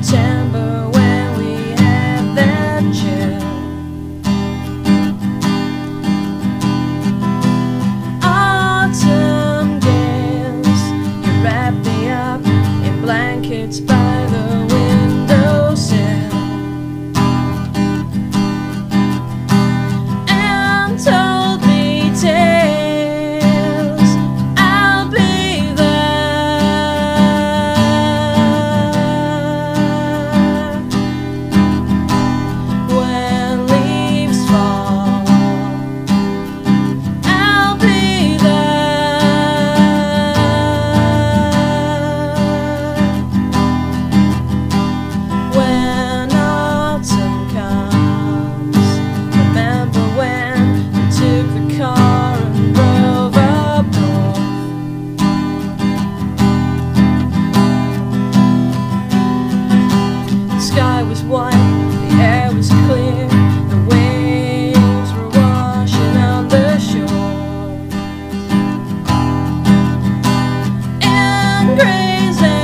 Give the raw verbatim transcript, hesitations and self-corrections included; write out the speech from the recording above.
September when we had that chill. Autumn gales, you wrap me up in blankets by the windowsill and told me tales. I'll be there when leaves fall. I'll be there when autumn comes. Remember when we took the car and drove up north? The sky was white, the air was clear, the waves were washing on the shore. And Grey's